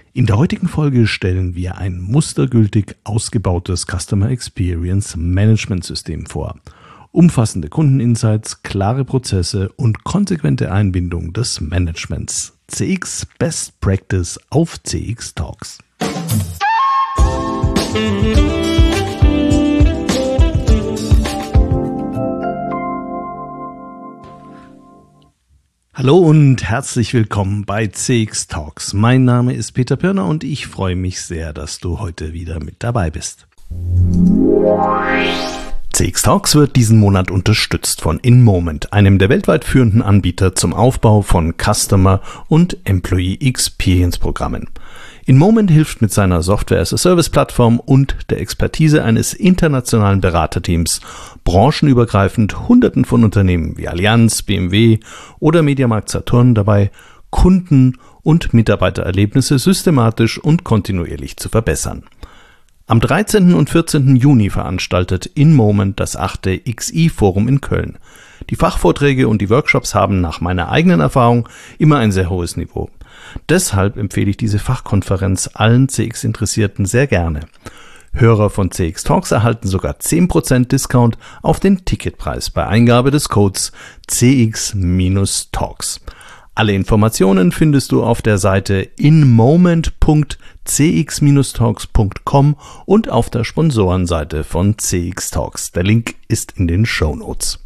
In der heutigen Folge stellen wir ein mustergültig ausgebautes Customer Experience Management System vor. Umfassende Kundeninsights, klare Prozesse und konsequente Einbindung des Managements. CX Best Practice auf CX Talks. Hallo und herzlich willkommen bei CX Talks. Mein Name ist Peter Pirner und ich freue mich sehr, dass du heute wieder mit dabei bist. CX Talks wird diesen Monat unterstützt von InMoment, einem der weltweit führenden Anbieter zum Aufbau von Customer- und Employee Experience Programmen. InMoment hilft mit seiner Software-as-a-Service-Plattform und der Expertise eines internationalen Beraterteams branchenübergreifend Hunderten von Unternehmen wie Allianz, BMW oder Mediamarkt Saturn dabei, Kunden- und Mitarbeitererlebnisse systematisch und kontinuierlich zu verbessern. Am 13. und 14. Juni veranstaltet InMoment das 8. XI-Forum in Köln. Die Fachvorträge und die Workshops haben nach meiner eigenen Erfahrung immer ein sehr hohes Niveau. Deshalb empfehle ich diese Fachkonferenz allen CX-Interessierten sehr gerne. Hörer von CX Talks erhalten sogar 10% Discount auf den Ticketpreis bei Eingabe des Codes CX-Talks. Alle Informationen findest du auf der Seite inmoment.cx-talks.com und auf der Sponsorenseite von CX Talks. Der Link ist in den Shownotes.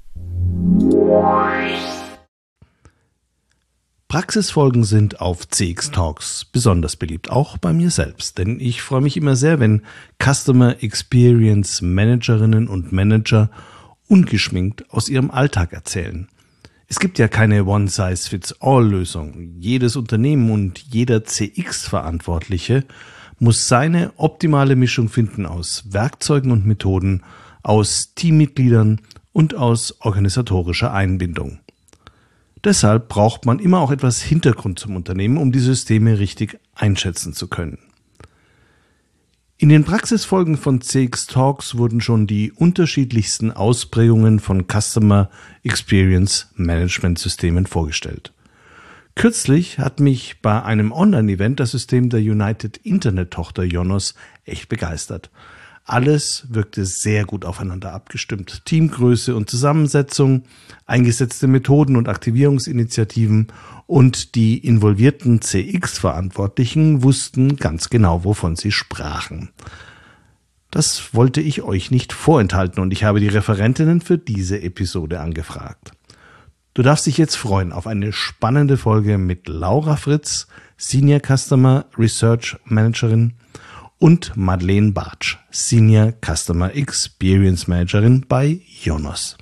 Praxisfolgen sind auf CX Talks besonders beliebt, auch bei mir selbst, denn ich freue mich immer sehr, wenn Customer Experience Managerinnen und Manager ungeschminkt aus ihrem Alltag erzählen. Es gibt ja keine One-Size-Fits-All-Lösung. Jedes Unternehmen und jeder CX-Verantwortliche muss seine optimale Mischung finden aus Werkzeugen und Methoden, aus Teammitgliedern und aus organisatorischer Einbindung. Deshalb braucht man immer auch etwas Hintergrund zum Unternehmen, um die Systeme richtig einschätzen zu können. In den Praxisfolgen von CX Talks wurden schon die unterschiedlichsten Ausprägungen von Customer Experience Management Systemen vorgestellt. Kürzlich hat mich bei einem Online-Event das System der United Internet-Tochter Ionos echt begeistert. Alles wirkte sehr gut aufeinander abgestimmt. Teamgröße und Zusammensetzung, eingesetzte Methoden und Aktivierungsinitiativen und die involvierten CX-Verantwortlichen wussten ganz genau, wovon sie sprachen. Das wollte ich euch nicht vorenthalten und ich habe die Referentinnen für diese Episode angefragt. Du darfst dich jetzt freuen auf eine spannende Folge mit Laura Fritz, Senior Customer Research Managerin, und Madeleine Bartsch, Senior Customer Experience Managerin bei Ionos.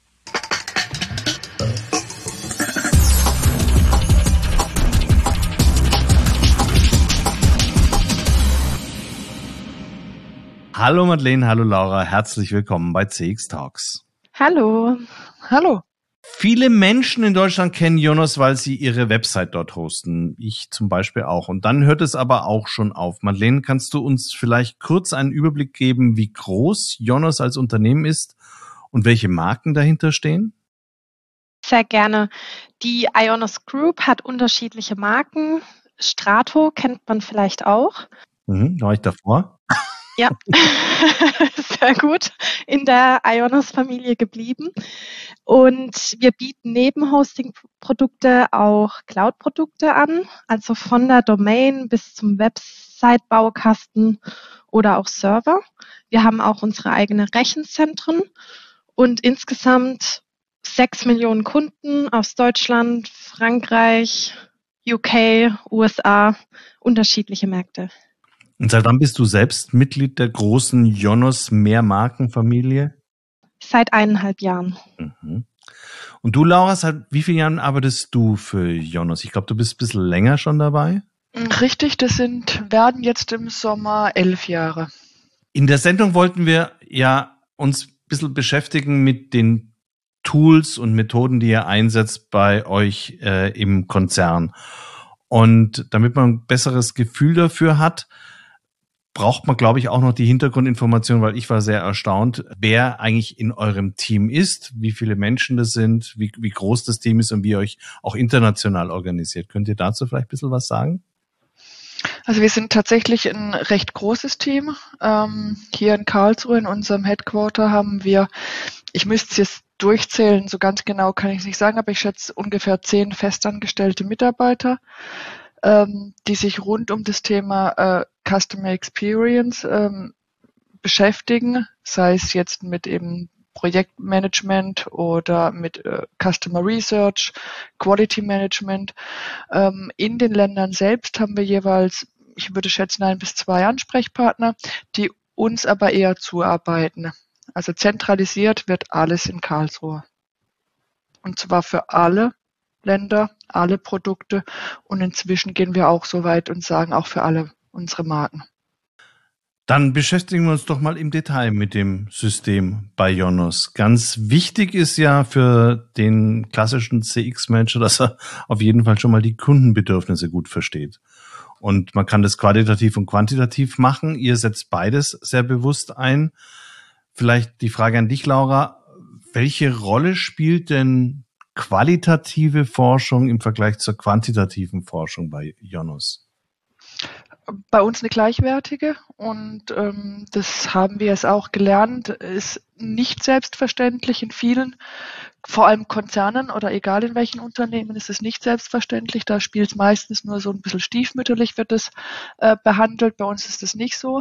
Hallo Madeleine, hallo Laura, herzlich willkommen bei CX Talks. Hallo. Hallo. Viele Menschen in Deutschland kennen Ionos, weil sie ihre Website dort hosten. Ich zum Beispiel auch. Und dann hört es aber auch schon auf. Madeleine, kannst du uns vielleicht kurz einen Überblick geben, wie groß Ionos als Unternehmen ist und welche Marken dahinter stehen? Sehr gerne. Die Ionos Group hat unterschiedliche Marken. Strato kennt man vielleicht auch. War ich davor? Ja, sehr gut. In der Ionos-Familie geblieben. Und wir bieten neben Hosting-Produkte auch Cloud-Produkte an, also von der Domain bis zum Website-Baukasten oder auch Server. Wir haben auch unsere eigenen Rechenzentren und insgesamt 6 Millionen Kunden aus Deutschland, Frankreich, UK, USA, unterschiedliche Märkte. Und seit wann bist du selbst Mitglied der großen Ionos Mehrmarkenfamilie? Seit 1,5 Jahren. Mhm. Und du, Laura, seit wie vielen Jahren arbeitest du für Ionos? Ich glaube, du bist ein bisschen länger schon dabei. Richtig, werden jetzt im Sommer 11 Jahre. In der Sendung wollten wir ja uns ein bisschen beschäftigen mit den Tools und Methoden, die ihr einsetzt bei euch im Konzern. Und damit man ein besseres Gefühl dafür hat, braucht man, glaube ich, auch noch die Hintergrundinformation, weil ich war sehr erstaunt, wer eigentlich in eurem Team ist, wie viele Menschen das sind, wie groß das Team ist und wie ihr euch auch international organisiert. Könnt ihr dazu vielleicht ein bisschen was sagen? Also wir sind tatsächlich ein recht großes Team. Hier in Karlsruhe in unserem Headquarter haben wir, ich müsste es jetzt durchzählen, so ganz genau kann ich es nicht sagen, aber ich schätze ungefähr 10 festangestellte Mitarbeiter, die sich rund um das Thema Customer Experience beschäftigen, sei es jetzt mit eben Projektmanagement oder mit Customer Research, Quality Management. In den Ländern selbst haben wir jeweils, ich würde schätzen, 1 bis 2 Ansprechpartner, die uns aber eher zuarbeiten. Also zentralisiert wird alles in Karlsruhe. Und zwar für alle Länder, alle Produkte. Und inzwischen gehen wir auch so weit und sagen auch für alle unsere Marken. Dann beschäftigen wir uns doch mal im Detail mit dem System bei Ionos. Ganz wichtig ist ja für den klassischen CX-Manager, dass er auf jeden Fall schon mal die Kundenbedürfnisse gut versteht. Und man kann das qualitativ und quantitativ machen. Ihr setzt beides sehr bewusst ein. Vielleicht die Frage an dich, Laura. Welche Rolle spielt denn qualitative Forschung im Vergleich zur quantitativen Forschung bei Ionos? Bei uns eine gleichwertige und das haben wir jetzt auch gelernt, ist nicht selbstverständlich in vielen, vor allem Konzernen oder egal in welchen Unternehmen ist es nicht selbstverständlich. Da spielt es meistens nur so ein bisschen stiefmütterlich, wird es behandelt. Bei uns ist das nicht so.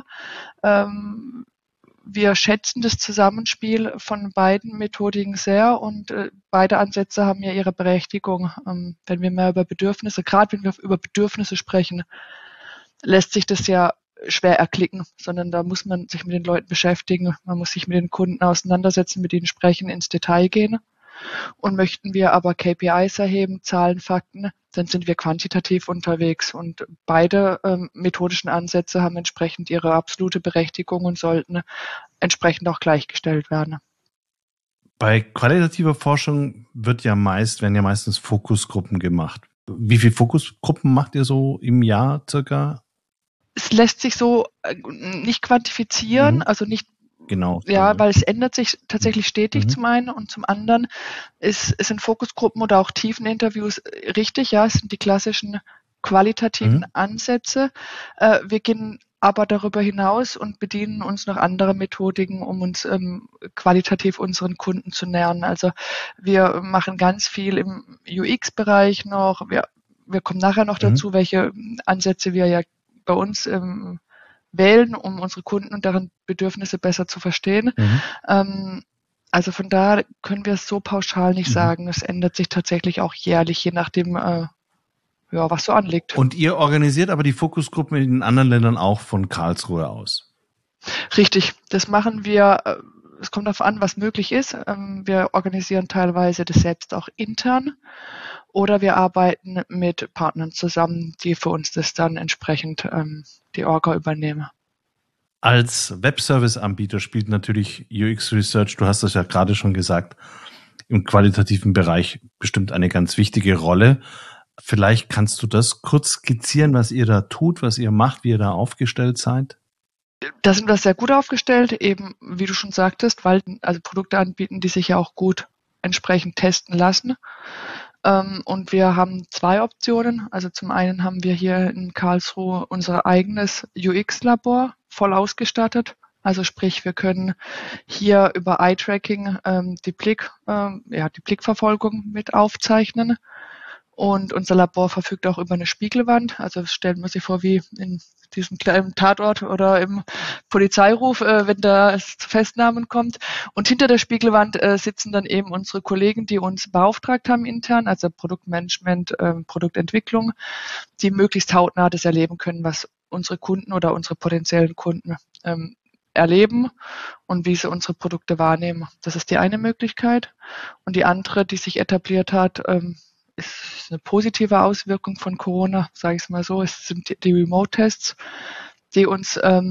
Wir schätzen das Zusammenspiel von beiden Methodiken sehr und beide Ansätze haben ja ihre Berechtigung. Wenn wir mehr über Bedürfnisse, gerade wenn wir über Bedürfnisse sprechen, lässt sich das ja schwer erklicken, sondern da muss man sich mit den Leuten beschäftigen, man muss sich mit den Kunden auseinandersetzen, mit ihnen sprechen, ins Detail gehen. Und möchten wir aber KPIs erheben, Zahlen, Fakten, dann sind wir quantitativ unterwegs. Und beide methodischen Ansätze haben entsprechend ihre absolute Berechtigung und sollten entsprechend auch gleichgestellt werden. Bei qualitativer Forschung werden ja meistens Fokusgruppen gemacht. Wie viele Fokusgruppen macht ihr so im Jahr circa? Es lässt sich so nicht quantifizieren, also nicht genau. Ja, weil es ändert sich tatsächlich stetig zum einen und zum anderen sind Fokusgruppen oder auch Tiefeninterviews richtig, ja, es sind die klassischen qualitativen Ansätze. Wir gehen aber darüber hinaus und bedienen uns noch anderer Methodiken, um uns qualitativ unseren Kunden zu nähern. Also wir machen ganz viel im UX-Bereich noch. Wir kommen nachher noch dazu, welche Ansätze wir ja bei uns wählen, um unsere Kunden und deren Bedürfnisse besser zu verstehen. Also von daher können wir es so pauschal nicht sagen. Es ändert sich tatsächlich auch jährlich, je nachdem, was so anliegt. Und ihr organisiert aber die Fokusgruppen in den anderen Ländern auch von Karlsruhe aus? Richtig, das machen wir. Es kommt darauf an, was möglich ist. Wir organisieren teilweise das selbst auch intern oder wir arbeiten mit Partnern zusammen, die für uns das dann entsprechend die Orga übernehmen. Als Webservice-Anbieter spielt natürlich UX Research, du hast das ja gerade schon gesagt, im qualitativen Bereich bestimmt eine ganz wichtige Rolle. Vielleicht kannst du das kurz skizzieren, was ihr da tut, was ihr macht, wie ihr da aufgestellt seid? Da sind wir sehr gut aufgestellt, eben wie du schon sagtest, weil also Produkte anbieten, die sich ja auch gut entsprechend testen lassen. Und wir haben 2 Optionen. Also zum einen haben wir hier in Karlsruhe unser eigenes UX-Labor voll ausgestattet. Also sprich, wir können hier über Eye-Tracking die Blickverfolgung mit aufzeichnen. Und unser Labor verfügt auch über eine Spiegelwand. Also stellen wir sich vor, wie in diesem kleinen Tatort oder im Polizeiruf, wenn da es zu Festnahmen kommt. Und hinter der Spiegelwand sitzen dann eben unsere Kollegen, die uns beauftragt haben intern, also Produktmanagement, Produktentwicklung, die möglichst hautnah das erleben können, was unsere Kunden oder unsere potenziellen Kunden erleben und wie sie unsere Produkte wahrnehmen. Das ist die eine Möglichkeit. Und die andere, die sich etabliert hat, ist eine positive Auswirkung von Corona, sage ich es mal so. Es sind die Remote-Tests, die uns,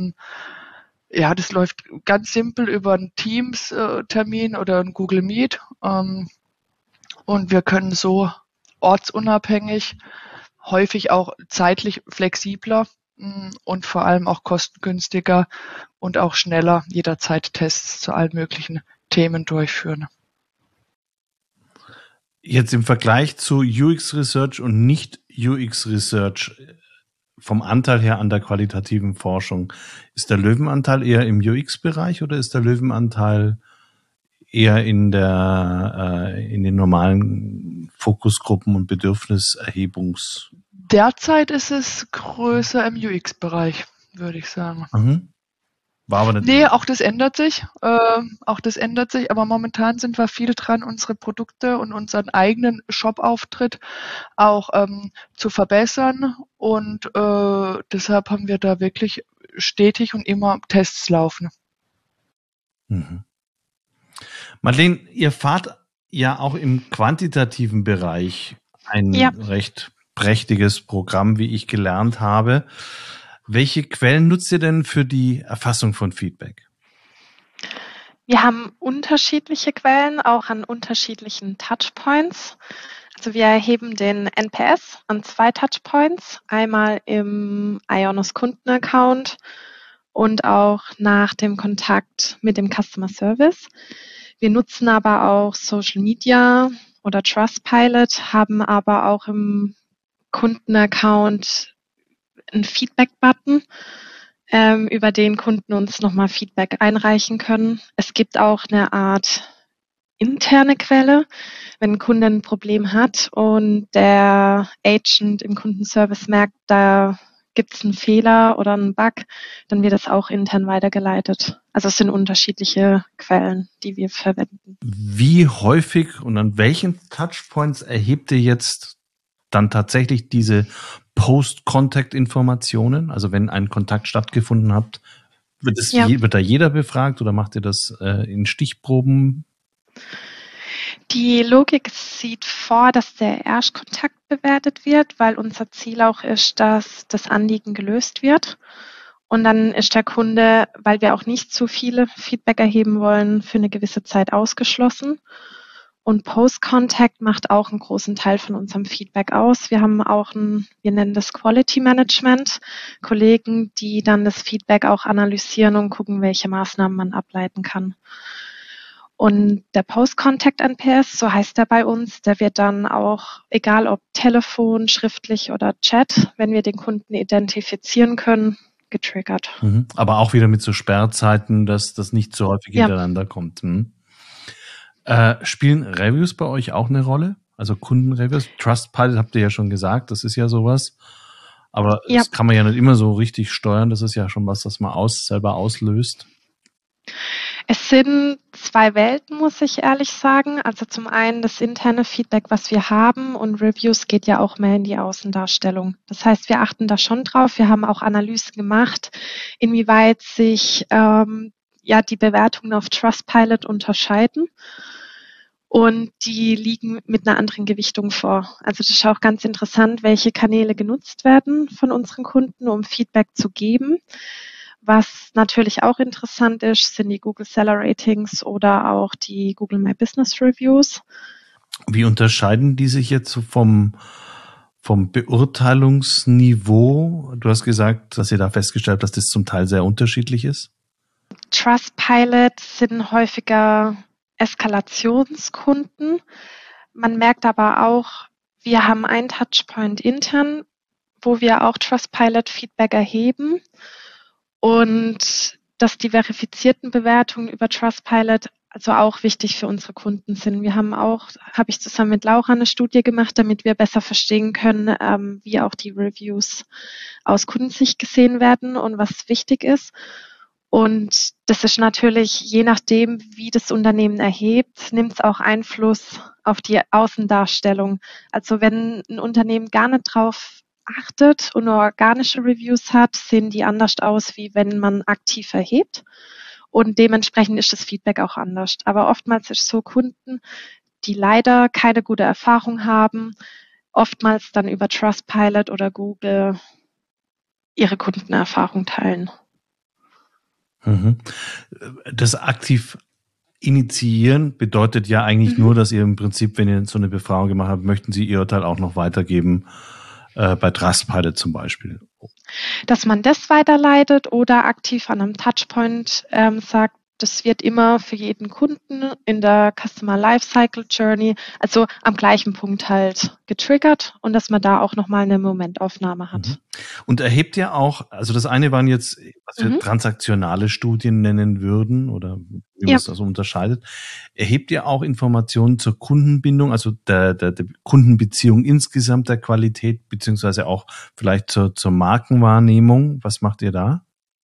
das läuft ganz simpel über einen Teams-Termin oder einen Google Meet. Und wir können so ortsunabhängig, häufig auch zeitlich flexibler und vor allem auch kostengünstiger und auch schneller jederzeit Tests zu allen möglichen Themen durchführen. Jetzt im Vergleich zu UX Research und nicht UX Research, vom Anteil her an der qualitativen Forschung, ist der Löwenanteil eher im UX-Bereich oder ist der Löwenanteil eher in den normalen Fokusgruppen und Bedürfniserhebungs? Derzeit ist es größer im UX-Bereich, würde ich sagen. War aber nicht. Nee, auch das ändert sich. Aber momentan sind wir viel dran, unsere Produkte und unseren eigenen Shop-Auftritt auch zu verbessern. Und deshalb haben wir da wirklich stetig und immer Tests laufen. Madeleine, ihr fahrt ja auch im quantitativen Bereich ein recht prächtiges Programm, wie ich gelernt habe. Welche Quellen nutzt ihr denn für die Erfassung von Feedback? Wir haben unterschiedliche Quellen, auch an unterschiedlichen Touchpoints. Also wir erheben den NPS an 2 Touchpoints, einmal im Ionos Kundenaccount und auch nach dem Kontakt mit dem Customer Service. Wir nutzen aber auch Social Media oder Trustpilot, haben aber auch im Kundenaccount einen Feedback-Button, über den Kunden uns nochmal Feedback einreichen können. Es gibt auch eine Art interne Quelle, wenn ein Kunde ein Problem hat und der Agent im Kundenservice merkt, da gibt es einen Fehler oder einen Bug, dann wird das auch intern weitergeleitet. Also es sind unterschiedliche Quellen, die wir verwenden. Wie häufig und an welchen Touchpoints erhebt ihr jetzt dann tatsächlich diese Post-Contact-Informationen? Also wenn ein Kontakt stattgefunden hat, wird da jeder befragt oder macht ihr das in Stichproben? Die Logik sieht vor, dass der Erstkontakt bewertet wird, weil unser Ziel auch ist, dass das Anliegen gelöst wird. Und dann ist der Kunde, weil wir auch nicht zu viele Feedback erheben wollen, für eine gewisse Zeit ausgeschlossen. Und Post-Contact macht auch einen großen Teil von unserem Feedback aus. Wir haben auch wir nennen das Quality Management, Kollegen, die dann das Feedback auch analysieren und gucken, welche Maßnahmen man ableiten kann. Und der Post-Contact-NPS, so heißt er bei uns, der wird dann auch, egal ob Telefon, schriftlich oder Chat, wenn wir den Kunden identifizieren können, getriggert. Aber auch wieder mit so Sperrzeiten, dass das nicht so häufig hintereinander kommt. Spielen Reviews bei euch auch eine Rolle? Also Kundenreviews? Trustpilot habt ihr ja schon gesagt, das ist ja sowas. Aber das kann man ja nicht immer so richtig steuern. Das ist ja schon was, das man selber auslöst. Es sind 2 Welten, muss ich ehrlich sagen. Also zum einen das interne Feedback, was wir haben, und Reviews geht ja auch mehr in die Außendarstellung. Das heißt, wir achten da schon drauf. Wir haben auch Analysen gemacht, inwieweit sich die Bewertungen auf Trustpilot unterscheiden. Und die liegen mit einer anderen Gewichtung vor. Also das ist auch ganz interessant, welche Kanäle genutzt werden von unseren Kunden, um Feedback zu geben. Was natürlich auch interessant ist, sind die Google Seller Ratings oder auch die Google My Business Reviews. Wie unterscheiden die sich jetzt vom Beurteilungsniveau? Du hast gesagt, dass ihr da festgestellt habt, dass das zum Teil sehr unterschiedlich ist. Trustpilot sind häufiger Eskalationskunden. Man merkt aber auch, wir haben einen Touchpoint intern, wo wir auch Trustpilot-Feedback erheben und dass die verifizierten Bewertungen über Trustpilot also auch wichtig für unsere Kunden sind. Habe ich zusammen mit Laura eine Studie gemacht, damit wir besser verstehen können, wie auch die Reviews aus Kundensicht gesehen werden und was wichtig ist. Und das ist natürlich, je nachdem, wie das Unternehmen erhebt, nimmt es auch Einfluss auf die Außendarstellung. Also wenn ein Unternehmen gar nicht drauf achtet und nur organische Reviews hat, sehen die anders aus, wie wenn man aktiv erhebt. Und dementsprechend ist das Feedback auch anders. Aber oftmals ist es so, Kunden, die leider keine gute Erfahrung haben, oftmals dann über Trustpilot oder Google ihre Kundenerfahrung teilen. Das aktiv initiieren bedeutet ja eigentlich nur, dass ihr im Prinzip, wenn ihr so eine Befragung gemacht habt, möchten Sie Ihr Urteil auch noch weitergeben, bei Trustpilot zum Beispiel. Dass man das weiterleitet oder aktiv an einem Touchpoint sagt, das wird immer für jeden Kunden in der Customer Lifecycle Journey, also am gleichen Punkt halt getriggert und dass man da auch nochmal eine Momentaufnahme hat. Und erhebt ihr auch, also das eine waren jetzt, was wir transaktionale Studien nennen würden oder wie man es also unterscheidet, erhebt ihr auch Informationen zur Kundenbindung, also der Kundenbeziehung insgesamt, der Qualität, beziehungsweise auch vielleicht zur Markenwahrnehmung? Was macht ihr da?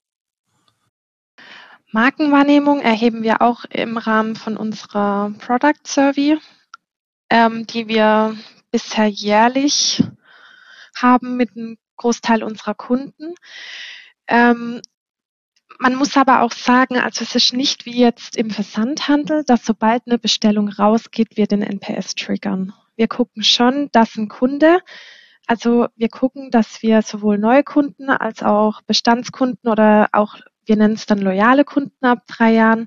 Markenwahrnehmung erheben wir auch im Rahmen von unserer Product Survey, die wir bisher jährlich haben mit einem Großteil unserer Kunden. Man muss aber auch sagen, also es ist nicht wie jetzt im Versandhandel, dass sobald eine Bestellung rausgeht, wir den NPS triggern. Wir gucken schon, dass ein Kunde, also wir gucken, dass wir sowohl neue Kunden als auch Bestandskunden oder auch, wir nennen es dann loyale Kunden ab 3 Jahren,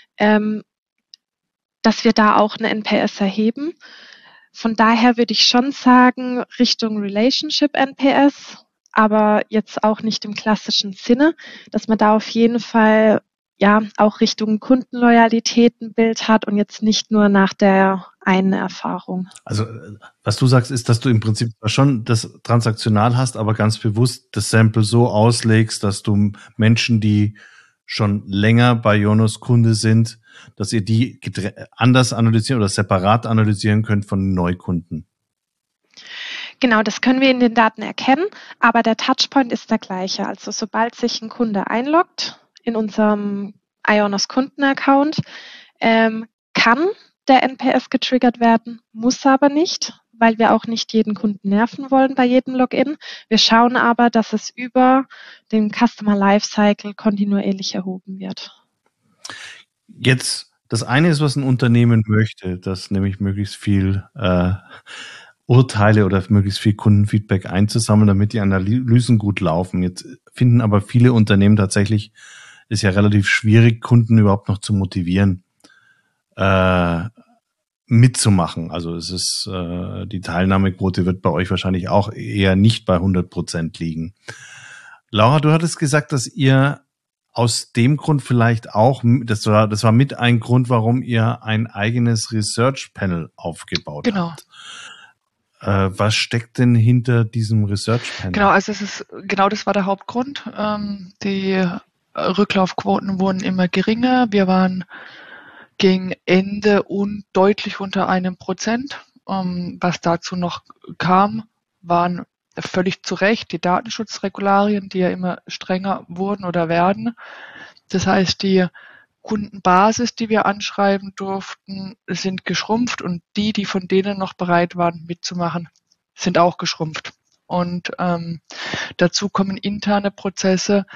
dass wir da auch eine NPS erheben. Von daher würde ich schon sagen, Richtung Relationship NPS, aber jetzt auch nicht im klassischen Sinne, dass man da auf jeden Fall ja auch Richtung Kundenloyalität ein Bild hat und jetzt nicht nur nach der einen Erfahrung. Also was du sagst, ist, dass du im Prinzip schon das transaktional hast, aber ganz bewusst das Sample so auslegst, dass du Menschen, die schon länger bei Ionos Kunde sind, dass ihr die anders analysieren oder separat analysieren könnt von Neukunden. Genau, das können wir in den Daten erkennen, aber der Touchpoint ist der gleiche. Also sobald sich ein Kunde einloggt in unserem Ionos Kundenaccount, kann der NPS getriggert werden, muss aber nicht, weil wir auch nicht jeden Kunden nerven wollen bei jedem Login. Wir schauen aber, dass es über den Customer Lifecycle kontinuierlich erhoben wird. Jetzt, das eine ist, was ein Unternehmen möchte, dass nämlich möglichst viel Urteile oder möglichst viel Kundenfeedback einzusammeln, damit die Analysen gut laufen. Jetzt finden aber viele Unternehmen tatsächlich, ist ja relativ schwierig, Kunden überhaupt noch zu motivieren, mitzumachen. Also es ist, die Teilnahmequote wird bei euch wahrscheinlich auch eher nicht bei 100% liegen. Laura, du hattest gesagt, dass ihr aus dem Grund vielleicht auch, das war mit ein Grund, warum ihr ein eigenes Research Panel aufgebaut habt. Was steckt denn hinter diesem Research Panel? Genau, also das war der Hauptgrund. Die Rücklaufquoten wurden immer geringer. Wir waren gegen Ende deutlich unter 1%. Was dazu noch kam, waren völlig zu Recht die Datenschutzregularien, die ja immer strenger wurden oder werden. Das heißt, die Kundenbasis, die wir anschreiben durften, sind geschrumpft und die von denen noch bereit waren mitzumachen, sind auch geschrumpft. Und dazu kommen interne Prozesse,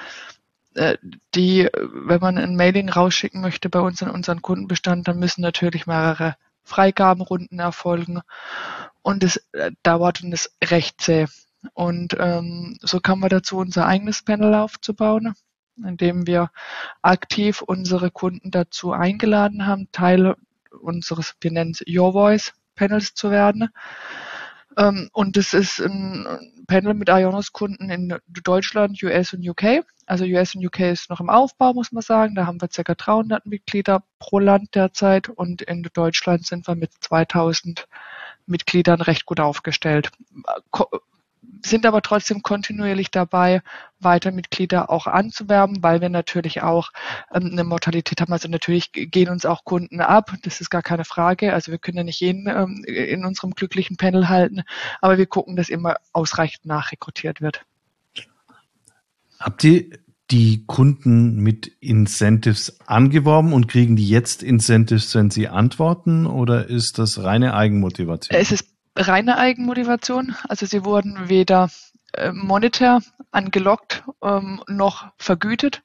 die, wenn man ein Mailing rausschicken möchte bei uns in unseren Kundenbestand, dann müssen natürlich mehrere Freigabenrunden erfolgen und es dauert und ist recht zäh. Und so kamen wir dazu, unser eigenes Panel aufzubauen, indem wir aktiv unsere Kunden dazu eingeladen haben, Teil unseres, wir nennen es Your Voice Panels zu werden. Und das ist ein Panel mit Ionos-Kunden in Deutschland, US und UK. Also US und UK ist noch im Aufbau, muss man sagen. Da haben wir ca. 300 Mitglieder pro Land derzeit und in Deutschland sind wir mit 2000 Mitgliedern recht gut aufgestellt. Sind aber trotzdem kontinuierlich dabei, weiter Mitglieder auch anzuwerben, weil wir natürlich auch eine Mortalität haben. Also natürlich gehen uns auch Kunden ab, das ist gar keine Frage. Also wir können ja nicht jeden in unserem glücklichen Panel halten, aber wir gucken, dass immer ausreichend nachrekrutiert wird. Habt ihr die Kunden mit Incentives angeworben und kriegen die jetzt Incentives, wenn sie antworten, oder ist das reine Eigenmotivation? Es ist reine Eigenmotivation. Also sie wurden weder monetär angelockt noch vergütet.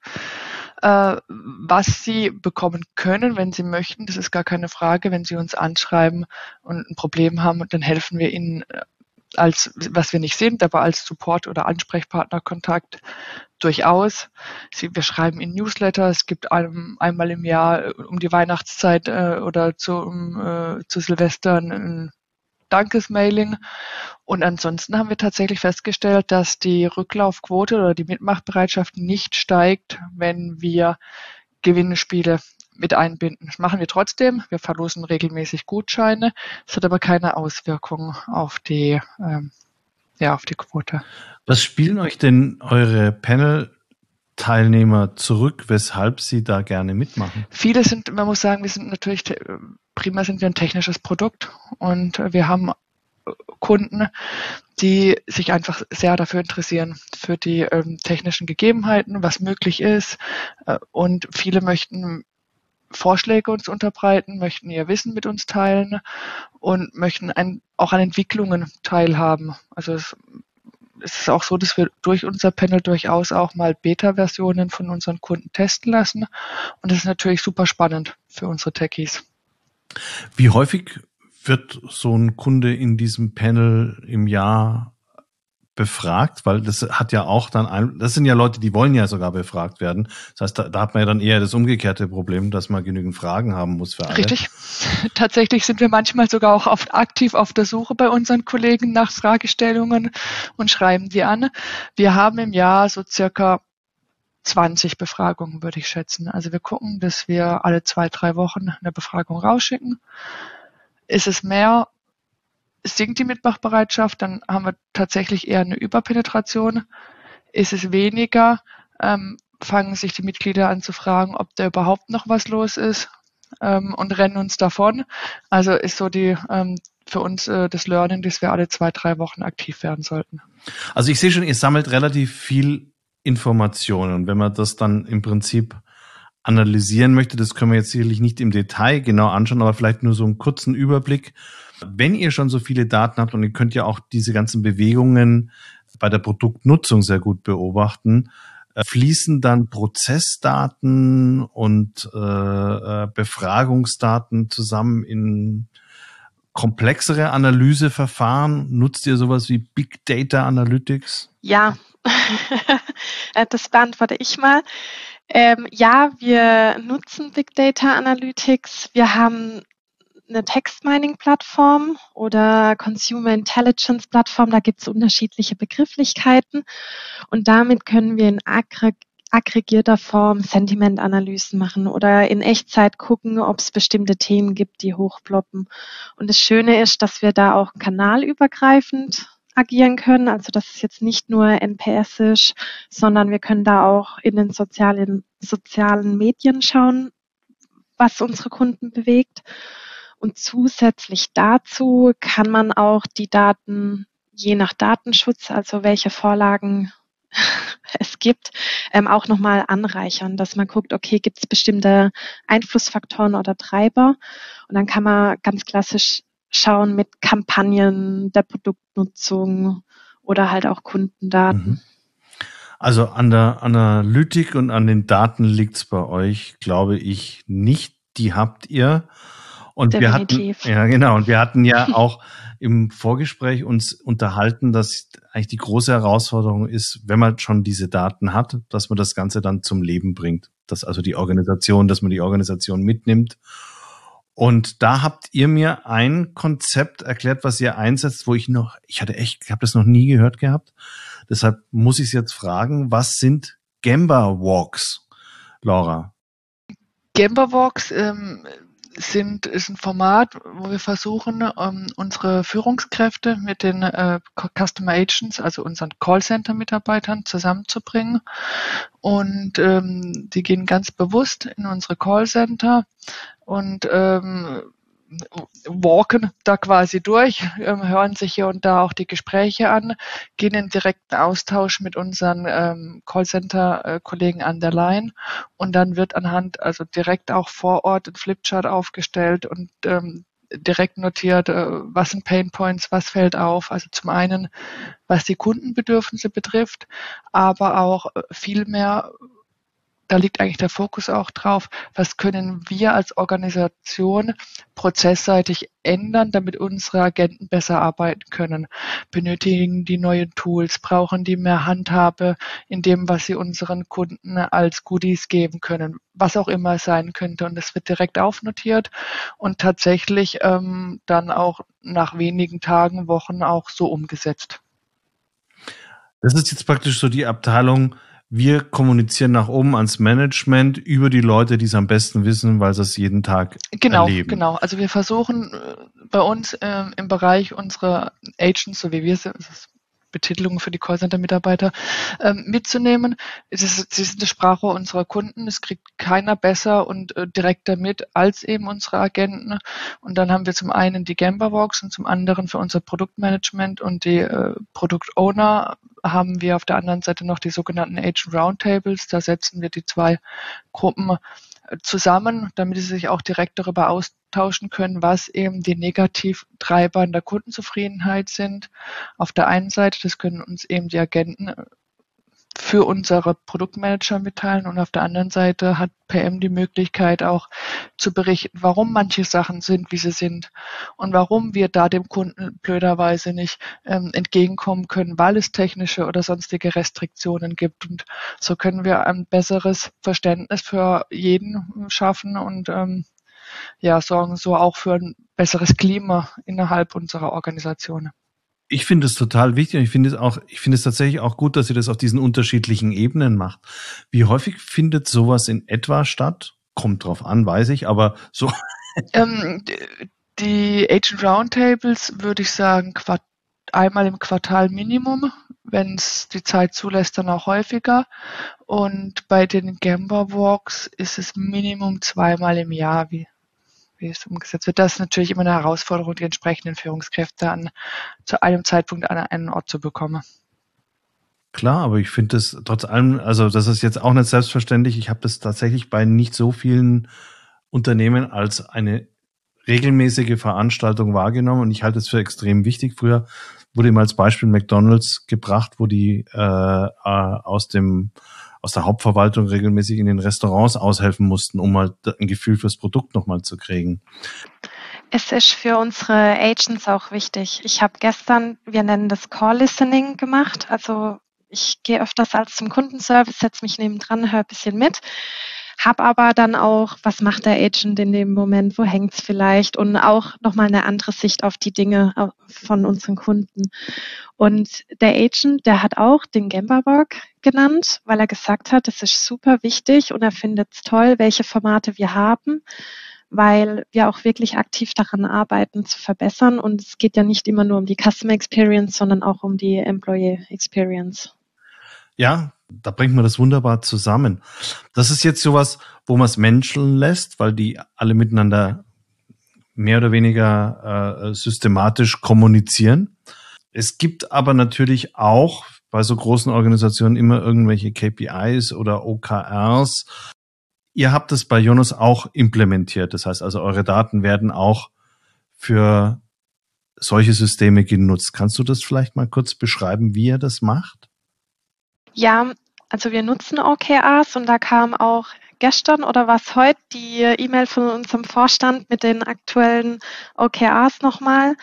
Was sie bekommen können, wenn sie möchten, das ist gar keine Frage. Wenn sie uns anschreiben und ein Problem haben, dann helfen wir ihnen als, was wir nicht sind, aber als Support- oder Ansprechpartnerkontakt durchaus. Wir schreiben in Newsletter, es gibt einmal im Jahr um die Weihnachtszeit oder zu Silvester ein Dankesmailing. Und ansonsten haben wir tatsächlich festgestellt, dass die Rücklaufquote oder die Mitmachbereitschaft nicht steigt, wenn wir Gewinnspiele mit einbinden. Das machen wir trotzdem. Wir verlosen regelmäßig Gutscheine. Es hat aber keine Auswirkung auf die Quote. Was spielen euch denn eure Panel-Teilnehmer zurück, weshalb sie da gerne mitmachen? Viele sind, man muss sagen, primär sind wir ein technisches Produkt und wir haben Kunden, die sich einfach sehr dafür interessieren, für die technischen Gegebenheiten, was möglich ist. Und viele möchten Vorschläge uns unterbreiten, möchten ihr Wissen mit uns teilen und möchten auch an Entwicklungen teilhaben. Also es ist auch so, dass wir durch unser Panel durchaus auch mal Beta-Versionen von unseren Kunden testen lassen. Und das ist natürlich super spannend für unsere Techies. Wie häufig wird so ein Kunde in diesem Panel im Jahr befragt? Weil das hat ja auch dann das sind ja Leute, die wollen ja sogar befragt werden. Das heißt, da hat man ja dann eher das umgekehrte Problem, dass man genügend Fragen haben muss für alle. Richtig. Tatsächlich sind wir manchmal sogar auch aktiv auf der Suche bei unseren Kollegen nach Fragestellungen und schreiben die an. Wir haben im Jahr so circa 20 Befragungen, würde ich schätzen. Also wir gucken, dass wir alle 2-3 Wochen eine Befragung rausschicken. Ist es mehr, sinkt die Mitmachbereitschaft, dann haben wir tatsächlich eher eine Überpenetration. Ist es weniger, fangen sich die Mitglieder an zu fragen, ob da überhaupt noch was los ist und rennen uns davon. Also ist so für uns das Learning, dass wir alle 2-3 Wochen aktiv werden sollten. Also ich sehe schon, ihr sammelt relativ viel Informationen und wenn man das dann im Prinzip analysieren möchte, das können wir jetzt sicherlich nicht im Detail genau anschauen, aber vielleicht nur so einen kurzen Überblick. Wenn ihr schon so viele Daten habt und ihr könnt ja auch diese ganzen Bewegungen bei der Produktnutzung sehr gut beobachten, fließen dann Prozessdaten und Befragungsdaten zusammen in komplexere Analyseverfahren? Nutzt ihr sowas wie Big Data Analytics? Ja, das beantworte ich mal. Ja, wir nutzen Big Data Analytics. Wir haben eine Text-Mining-Plattform oder Consumer Intelligence-Plattform. Da gibt es unterschiedliche Begrifflichkeiten. Und damit können wir in aggregierter Form Sentiment-Analysen machen oder in Echtzeit gucken, ob es bestimmte Themen gibt, die hochploppen. Und das Schöne ist, dass wir da auch kanalübergreifend agieren können. Also dass es jetzt nicht nur NPS ist, sondern wir können da auch in den sozialen Medien schauen, was unsere Kunden bewegt. Und zusätzlich dazu kann man auch die Daten, je nach Datenschutz, also welche Vorlagen es gibt, auch nochmal anreichern, dass man guckt, okay, gibt es bestimmte Einflussfaktoren oder Treiber? Und dann kann man ganz klassisch schauen mit Kampagnen der Produktnutzung oder halt auch Kundendaten. Also an der Analytik und an den Daten liegt's bei euch, glaube ich, nicht. Die habt ihr. Und definitiv. Wir hatten ja auch im Vorgespräch uns unterhalten, dass eigentlich die große Herausforderung ist, wenn man schon diese Daten hat, dass man das Ganze dann zum Leben bringt. Dass man die Organisation mitnimmt. Und da habt ihr mir ein Konzept erklärt, was ihr einsetzt, wo ich habe das noch nie gehört gehabt. Deshalb muss ich es jetzt fragen, was sind Gemba Walks, Laura? Gemba Walks ist ein Format, wo wir versuchen, unsere Führungskräfte mit den Customer Agents, also unseren Callcenter-Mitarbeitern, zusammenzubringen. Und die gehen ganz bewusst in unsere Callcenter und walken da quasi durch, hören sich hier und da auch die Gespräche an, gehen in direkten Austausch mit unseren Callcenter-Kollegen an der Line und dann wird also direkt auch vor Ort ein Flipchart aufgestellt und direkt notiert, was sind Painpoints, was fällt auf. Also zum einen, was die Kundenbedürfnisse betrifft, aber auch viel mehr, da liegt eigentlich der Fokus auch drauf, was können wir als Organisation prozessseitig ändern, damit unsere Agenten besser arbeiten können. Benötigen die neue Tools, brauchen die mehr Handhabe in dem, was sie unseren Kunden als Goodies geben können, was auch immer es sein könnte. Und das wird direkt aufnotiert und tatsächlich dann auch nach wenigen Tagen, Wochen auch so umgesetzt. Das ist jetzt praktisch so die Abteilung, wir kommunizieren nach oben ans Management über die Leute, die es am besten wissen, weil sie es jeden Tag erleben. Genau. Also wir versuchen bei uns im Bereich unserer Agents, so wie wir es, Betitelungen für die Callcenter-Mitarbeiter mitzunehmen. Sie sind die Sprache unserer Kunden. Es kriegt keiner besser und direkter mit als eben unsere Agenten. Und dann haben wir zum einen die Gemba-Walks und zum anderen für unser Produktmanagement und die Produktowner haben wir auf der anderen Seite noch die sogenannten Agent Roundtables. Da setzen wir die zwei Gruppen zusammen, damit sie sich auch direkt darüber austauschen können, was eben die Negativtreiber in der Kundenzufriedenheit sind. Auf der einen Seite, das können uns eben die Agenten für unsere Produktmanager mitteilen und auf der anderen Seite hat PM die Möglichkeit auch zu berichten, warum manche Sachen sind, wie sie sind und warum wir da dem Kunden blöderweise nicht entgegenkommen können, weil es technische oder sonstige Restriktionen gibt. Und so können wir ein besseres Verständnis für jeden schaffen und sorgen so auch für ein besseres Klima innerhalb unserer Organisation. Ich finde es total wichtig und ich finde es tatsächlich auch gut, dass ihr das auf diesen unterschiedlichen Ebenen macht. Wie häufig findet sowas in etwa statt? Kommt drauf an, weiß ich, aber so. Die Agent Roundtables würde ich sagen, einmal im Quartal Minimum, wenn es die Zeit zulässt, dann auch häufiger. Und bei den Gemba Walks ist es Minimum 2-mal im Jahr, wie es umgesetzt wird. Das ist natürlich immer eine Herausforderung, die entsprechenden Führungskräfte zu einem Zeitpunkt an einen Ort zu bekommen. Klar, aber ich finde das trotz allem, also das ist jetzt auch nicht selbstverständlich. Ich habe das tatsächlich bei nicht so vielen Unternehmen als eine regelmäßige Veranstaltung wahrgenommen und ich halte es für extrem wichtig. Früher wurde immer als Beispiel McDonald's gebracht, wo die aus der Hauptverwaltung regelmäßig in den Restaurants aushelfen mussten, um halt ein Gefühl fürs Produkt nochmal zu kriegen. Es ist für unsere Agents auch wichtig. Ich habe gestern, wir nennen das Call Listening gemacht. Also ich gehe öfters als zum Kundenservice, setze mich nebendran, höre ein bisschen mit. Hab aber dann auch, was macht der Agent in dem Moment, wo hängt's vielleicht und auch nochmal eine andere Sicht auf die Dinge von unseren Kunden. Und der Agent, der hat auch den Gemba Walk genannt, weil er gesagt hat, es ist super wichtig und er findet es toll, welche Formate wir haben, weil wir auch wirklich aktiv daran arbeiten zu verbessern und es geht ja nicht immer nur um die Customer Experience, sondern auch um die Employee Experience. Ja, da bringt man das wunderbar zusammen. Das ist jetzt sowas, wo man es menscheln lässt, weil die alle miteinander mehr oder weniger systematisch kommunizieren. Es gibt aber natürlich auch bei so großen Organisationen immer irgendwelche KPIs oder OKRs. Ihr habt es bei Jonas auch implementiert. Das heißt also, eure Daten werden auch für solche Systeme genutzt. Kannst du das vielleicht mal kurz beschreiben, wie ihr das macht? Ja, also wir nutzen OKRs und da kam auch gestern oder was heute die E-Mail von unserem Vorstand mit den aktuellen OKRs nochmal.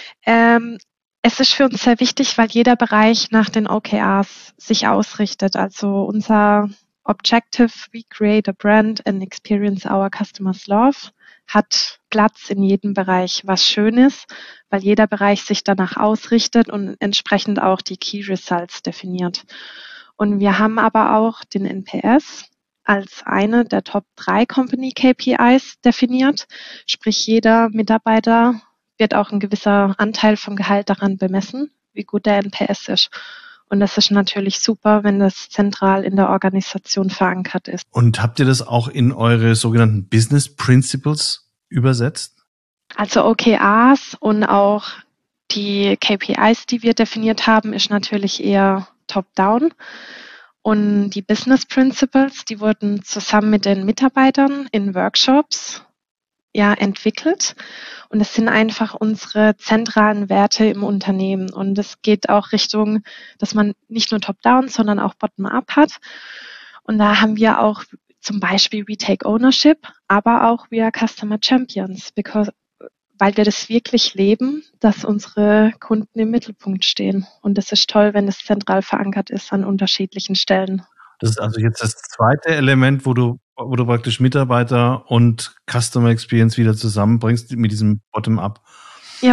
Es ist für uns sehr wichtig, weil jeder Bereich nach den OKRs sich ausrichtet. Also unser Objective, we create a brand and experience our customers love, hat Platz in jedem Bereich, was schön ist, weil jeder Bereich sich danach ausrichtet und entsprechend auch die Key Results definiert. Und wir haben aber auch den NPS als eine der Top 3 Company KPIs definiert. Sprich, jeder Mitarbeiter wird auch ein gewisser Anteil vom Gehalt daran bemessen, wie gut der NPS ist. Und das ist natürlich super, wenn das zentral in der Organisation verankert ist. Und habt ihr das auch in eure sogenannten Business Principles übersetzt? Also OKRs und auch die KPIs, die wir definiert haben, ist natürlich eher top-down. Und die Business Principles, die wurden zusammen mit den Mitarbeitern in Workshops entwickelt. Und es sind einfach unsere zentralen Werte im Unternehmen. Und es geht auch Richtung, dass man nicht nur top-down, sondern auch bottom-up hat. Und da haben wir auch zum Beispiel We Take Ownership, aber auch We Are Customer Champions, weil wir das wirklich leben, dass unsere Kunden im Mittelpunkt stehen. Und das ist toll, wenn es zentral verankert ist an unterschiedlichen Stellen. Das ist also jetzt das zweite Element, wo du praktisch Mitarbeiter und Customer Experience wieder zusammenbringst mit diesem Bottom-up. Ja.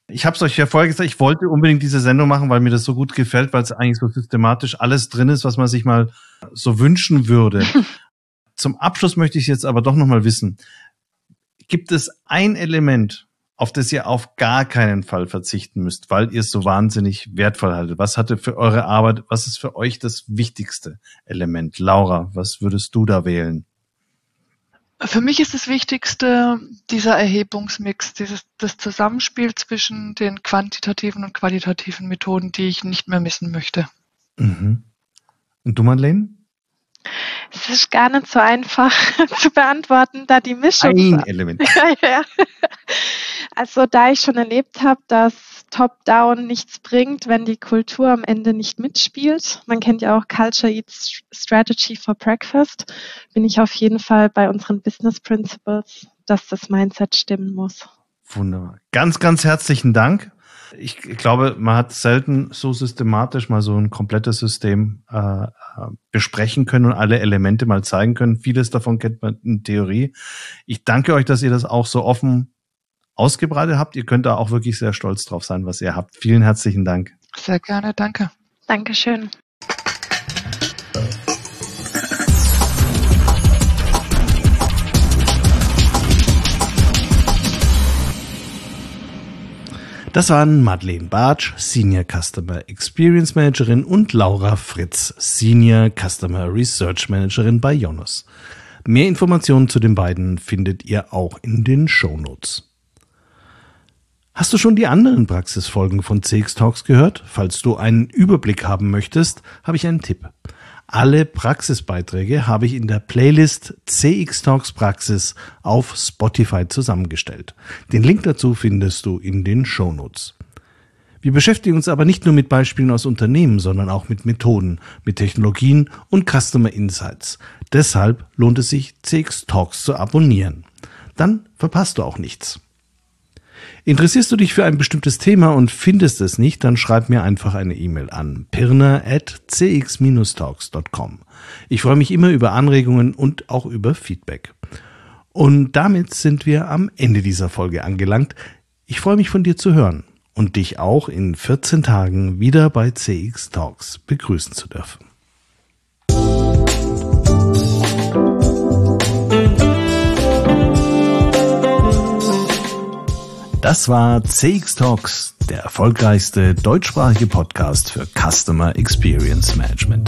Ich habe es euch ja vorher gesagt, ich wollte unbedingt diese Sendung machen, weil mir das so gut gefällt, weil es eigentlich so systematisch alles drin ist, was man sich mal so wünschen würde. Zum Abschluss möchte ich jetzt aber doch nochmal wissen, gibt es ein Element, auf das ihr auf gar keinen Fall verzichten müsst, weil ihr es so wahnsinnig wertvoll haltet? Was hatte für eure Arbeit, was ist für euch das wichtigste Element? Laura, was würdest du da wählen? Für mich ist das Wichtigste dieser Erhebungsmix, das Zusammenspiel zwischen den quantitativen und qualitativen Methoden, die ich nicht mehr missen möchte. Mhm. Und du, Madeleine? Es ist gar nicht so einfach zu beantworten, da die Mischung... Ein Element. Ja. Also da ich schon erlebt habe, dass Top-Down nichts bringt, wenn die Kultur am Ende nicht mitspielt. Man kennt ja auch Culture Eats Strategy for Breakfast. Bin ich auf jeden Fall bei unseren Business Principles, dass das Mindset stimmen muss. Wunderbar. Ganz, ganz herzlichen Dank. Ich glaube, man hat selten so systematisch mal so ein komplettes System besprechen können und alle Elemente mal zeigen können. Vieles davon kennt man in Theorie. Ich danke euch, dass ihr das auch so offen ausgebreitet habt. Ihr könnt da auch wirklich sehr stolz drauf sein, was ihr habt. Vielen herzlichen Dank. Sehr gerne, danke. Dankeschön. Das waren Madeleine Bartsch, Senior Customer Experience Managerin, und Laura Fritz, Senior Customer Research Managerin bei Ionos. Mehr Informationen zu den beiden findet ihr auch in den Shownotes. Hast du schon die anderen Praxisfolgen von CX Talks gehört? Falls du einen Überblick haben möchtest, habe ich einen Tipp. Alle Praxisbeiträge habe ich in der Playlist CX Talks Praxis auf Spotify zusammengestellt. Den Link dazu findest du in den Shownotes. Wir beschäftigen uns aber nicht nur mit Beispielen aus Unternehmen, sondern auch mit Methoden, mit Technologien und Customer Insights. Deshalb lohnt es sich, CX Talks zu abonnieren. Dann verpasst du auch nichts. Interessierst du dich für ein bestimmtes Thema und findest es nicht, dann schreib mir einfach eine E-Mail an pirna@cx-talks.com. Ich freue mich immer über Anregungen und auch über Feedback. Und damit sind wir am Ende dieser Folge angelangt. Ich freue mich, von dir zu hören und dich auch in 14 Tagen wieder bei CX Talks begrüßen zu dürfen. Das war CX Talks, der erfolgreichste deutschsprachige Podcast für Customer Experience Management.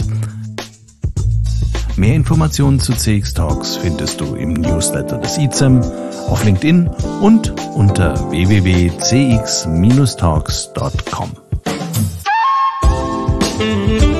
Mehr Informationen zu CX Talks findest du im Newsletter des ICEM, auf LinkedIn und unter www.cx-talks.com.